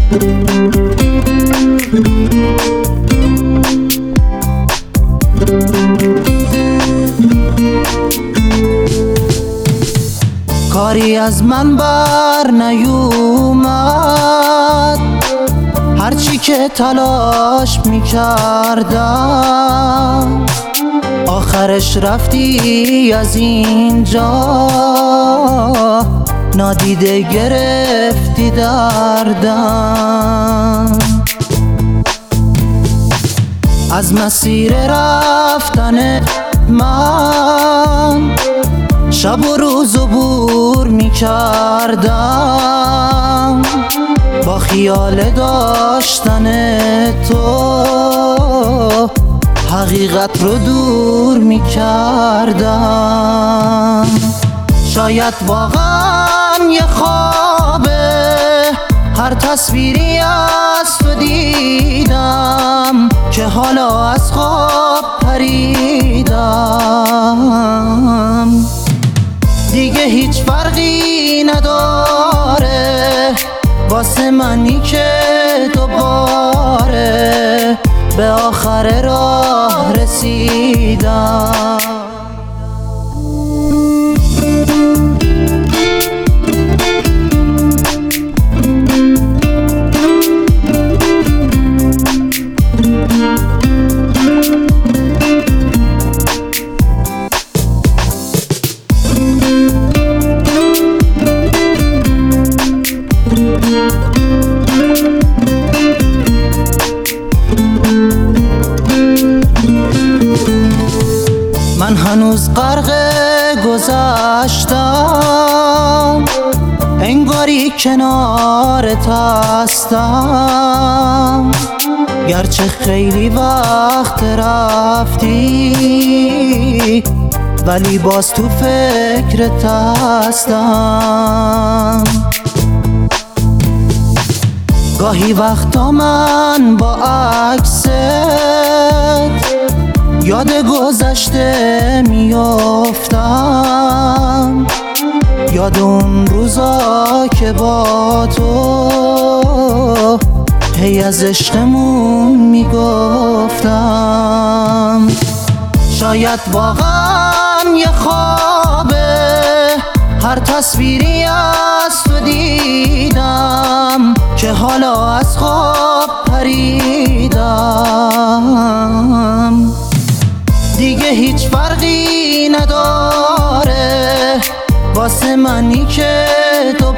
کاری از من بر نیومد، هرچی که تلاش میکردم آخرش رفتی از اینجا، نادیده گرفتی دردم. از مسیر رفتن من شب و روز عبور میکردم، با خیال داشتن تو حقیقت رو دور میکردم. شاید واقعا یه خوابه، هر تصویری از تو دیدم که حالا از خواب پریدم. دیگه هیچ فرقی نداره واسه منی که دوباره به آخر راه رسیدم. من هنوز غرق گذشتم، انگاری کنارت هستم، گرچه خیلی وقت رفتی ولی باز تو فکرت هستم. گاهی وقتا من با عکست یاد گذشته میافتم، یاد اون روزا که با تو هی از عشقمون میگفتم. شاید واقعا یه خوابه، هر تصویری از تو دیدم که حالا از خواب پریدم. دیگه هیچ فرقی نداره واسه منی که تو